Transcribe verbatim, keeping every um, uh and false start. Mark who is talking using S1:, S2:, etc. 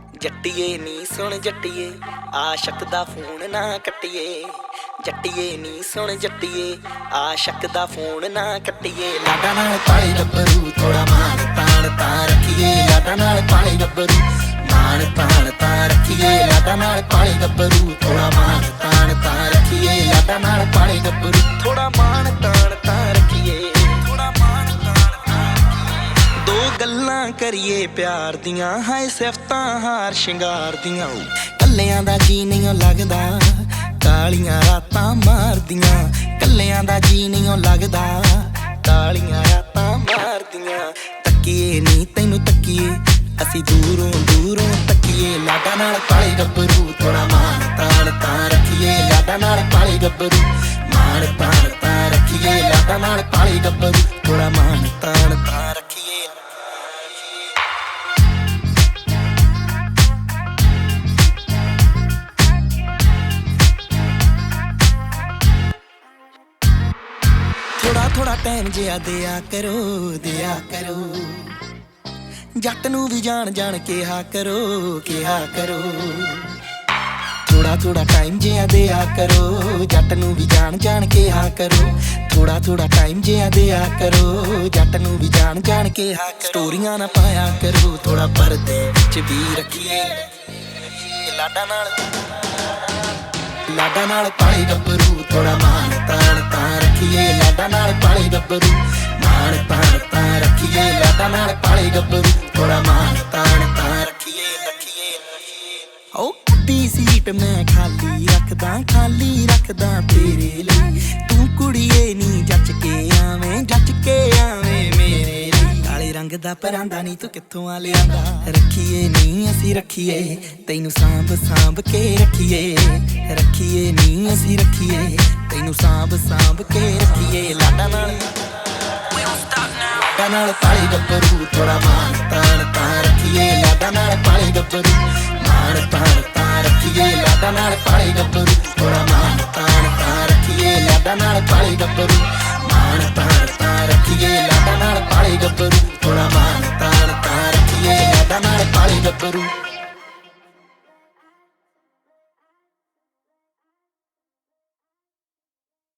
S1: ਜੱਟੀਏ ਨੀ ਸੁਣ ਜੱਟੀਏ ਆਸ਼ਕ ਦਾ ਫੋਨ ਨਾ ਕੱਟੀਏ। ਜੱਟੀਏ ਨੀ ਸੁਣ ਜੱਟੀਏ ਆਸ਼ਕ ਦਾ ਫੋਨ ਨਾ ਕੱਟੀਏ। ਲਾਡਾ ਨਾਲ ਪਾਲੇ ਗੱਭਰੂ ਥੋੜਾ ਮਾਣ ਤਾਣ ਤਾਂ ਰੱਖੀਏ। ਲਾਡਾ ਨਾਲ ਪਾਲੇ ਗੱਭਰੂ ਮਾਣ ਤਾਣ ਤਾਂ ਰੱਖੀਏ। ਲਾਡਾ ਨਾਲ ਪਾਲੇ ਗੱਭਰੂ ਥੋੜਾ ਮਾਣ ਤਾਣ ਤਾਂ ਰੱਖੀਏ। ਲਾਡਾ ਨਾਲ ਪਾਲੇ ਗੱਭਰੂ ਥੋੜਾ ਮਾਣ ਤਾਣ ਤਾਂ ਰੱਖੀਏ। ਥੋੜਾ ਮਾਣ ਤਾਣ ਤਾਂ ਰੱਖੀਏ। ਦੋ ਗੱਲਾਂ ਕਰੀਏ ਪਿਆਰ ਦੀਆਂ ਹਾਏ ਸਿਫਤਾਂ ਹਾਰ ਸ਼ਿੰਗਾਰ ਦੀਆਂ। ਕੱਲਿਆਂ ਦਾ ਜੀ ਨਹੀਂ ਲੱਗਦਾ ਕਾਲੀਆਂ ਰਾਤਾਂ ਮਾਰਦੀਆਂ। ਕੱਲਿਆਂ ਦਾ ਜੀ ਨਹੀਂ ਲੱਗਦਾ ਕਾਲੀਆਂ ਰਾਤਾਂ ਮਾਰਦੀਆਂ। ਤੱਕੀਏ ਨੀ ਤੈਨੂੰ ਤੱਕੀਏ ਅਸੀਂ ਦੂਰੋਂ ਦੂਰੋਂ ਤੱਕੀਏ। ਲਾਡਾ ਨਾਲ ਪਾਲੇ ਗੱਭਰੂ ਥੋੜਾ ਮਾਣ ਤਾਣ ਤਾਂ ਰੱਖੀਏ। ਲਾਡਾ ਨਾਲ ਪਾਲੇ ਗੱਭਰੂ ਮਾਣ ਤਾਣ ਤਾਂ ਰੱਖੀਏ। ਲਾਡਾ ਨਾਲ ਪਾਲੇ ਗੱਭਰੂ ਥੋੜਾ ਮਾਣ ਤਾਣ ਤਾਂ ਰੱਖੀਏ। ਥੋੜਾ ਥੋੜਾ ਟਾਈਮ ਜਿਆ ਦਿਆ ਕਰੋ ਦਿਆ ਕਰੋ। ਜੱਟ ਨੂੰ ਵੀ ਜਾਣ ਜਾਣ ਕਿਹਾ ਕਰੋ ਕਿਹਾ ਕਰੋ। ਥੋੜਾ ਥੋੜਾ ਟਾਈਮ ਜਿਆ ਦਿਆ ਕਰੋ ਜੱਟ ਨੂੰ ਵੀ ਜਾਣ ਜਾਣ ਕਿਹਾ ਕਰੋ। ਥੋੜਾ ਥੋੜਾ ਟਾਈਮ ਜਿਆ ਦਿਆ ਕਰੋ ਜੱਟ ਨੂੰ ਵੀ ਜਾਣ ਜਾਣ ਕਿਹਾ ਕਰੋ। ਸਟੋਰੀਆਂ ਨਾ ਪਾਇਆ ਕਰੋ ਥੋੜਾ ਪਰਦੇ ਵਿੱਚ ਵੀ ਰੱਖੀਏ। ਲਾਡਾ ਨਾਲ ਲਾਡਾ ਨਾਲ ਪਾਲੇ ਗੱਭਰੂ ਥੋੜਾ ਮਾਣ ਤਾਣ ਤਾਂ ਰੱਖੀਏ। ਲਾਡਾ ਨਾਲ ਪਾਲੇ ਗੱਭਰੂ ਮਾਣ ਤਾਣ ਤਾਂ ਰੱਖੀਏ। ਲਾਡਾ ਨਾਲ ਪਾਲੇ ਗੱਭਰੂ ਥੋੜਾ ਮਾਣ ਤਾਣ ਤਾਂ ਰੱਖੀਏ ਰੱਖੀਏ। ਓ ਕੱਢੀ ਸੀਟ ਮੈਂ ਖਾਲੀ ਰੱਖਦਾ ਖਾਲੀ ਰੱਖਦਾ ਤੇਰੇ ਲਈ। ਤੂੰ ਕੁੜੀਏ ਨੀ ਜੱਚ ਕੇ ਆਵੇਂ ਜੱਚ ਕੇ ਆਵੇਂ ਮੇਰੇ ਲਈ। ਕਾਲੇ ਰੰਗ ਦਾ ਪਰਾਂਦਾ ਨੀ ਤੂੰ ਕਿੱਥੋਂ ਆ ਲਿਆਂਦਾ। ਰੱਖੀਏ ਨੀ ਅਸੀਂ ਰੱਖੀਏ ਤੈਨੂੰ ਸਾਂਭ ਸਾਂਭ ਕੇ ਰੱਖੀਏ। ਰੱਖੀਏ ਨੀ ਅਸੀਂ ਰੱਖੀਏ ਤੈਨੂੰ ਸਾਂਭ ਸਾਂਭ ਕੇ ਰੱਖੀਏ। ਲਾਡਾ ਨਾਲ ਲਾਡਾ ਨਾਲ ਪਾਲੇ ਗੱਭਰੂ ਥੋੜਾ ਮਾਣ ਤਾਣ ਤਾਂ ਰੱਖੀਏ। ਲਾਡਾ ਨਾਲ ਪਾਲੇ ਗੱਭਰੂ ਮਾਣ ਤਾਣ ਤਾਂ ਰੱਖੀਏ। ਲਾਡਾ ਨਾਲ